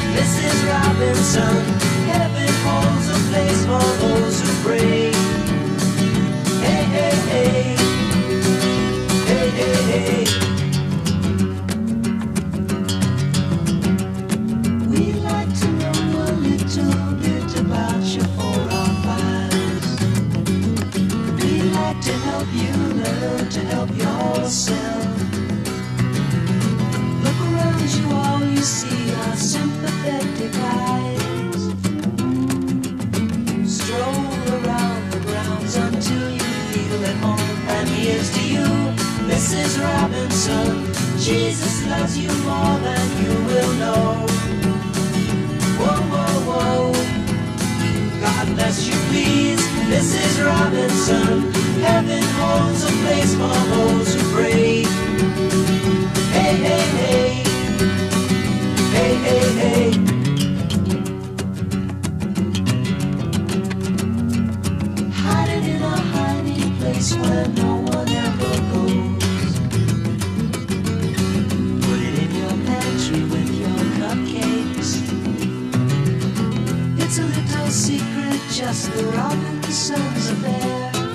Mrs. Robinson. Heaven holds a place for those who pray. Hey, hey, hey. Hey, hey, hey. We'd like to know a little bit about your 4-5. We'd like to help you learn to help yourself. Look around you, all you see are sympathetic eyes. Stroll around the grounds until you feel at home. And here's to you, Mrs. Robinson. Jesus loves you more than you will know. Whoa, whoa, whoa. God bless you, please, Mrs. Robinson. Heaven holds a place for those who pray. Hey, hey, hey. Hey, hey, hey. Hiding in a hiding place where no one ever goes. Put it in your pantry with your cupcakes. It's a little secret, just the Robinsons affair.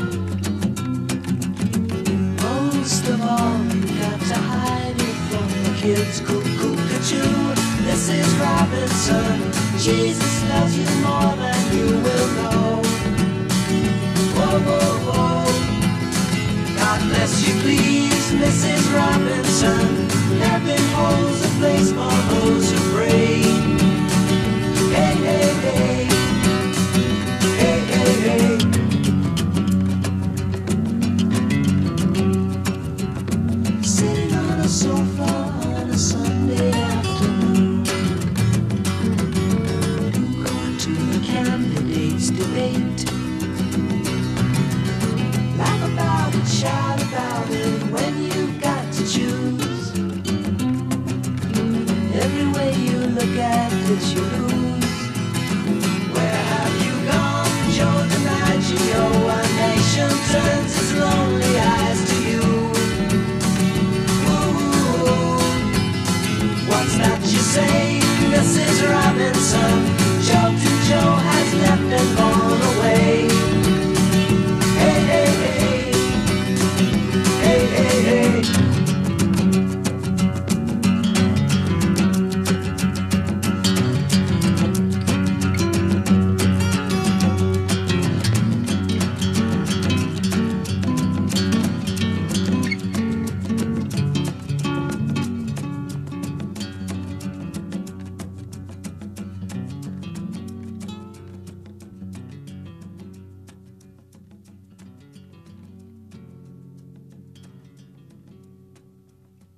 Most of all, you got to hide it from the kids. Cuckoo-ca-choo, Mrs. Robinson. Jesus loves you more than you will know. Whoa, whoa, whoa. God bless you, please, Mrs. Robinson. Heaven holds a place for those who pray. Hey, hey, hey. Hey, hey, hey. Sitting on a sofa on a Sunday afternoon, going to the candidates' debate. Laugh about it, shout about it when you've got to choose. Every way you look at it, you lose. Where have you gone, Joe DiMaggio? A nation turns its lonely eyes to you. Ooh, what's that you say, Mrs. Robinson?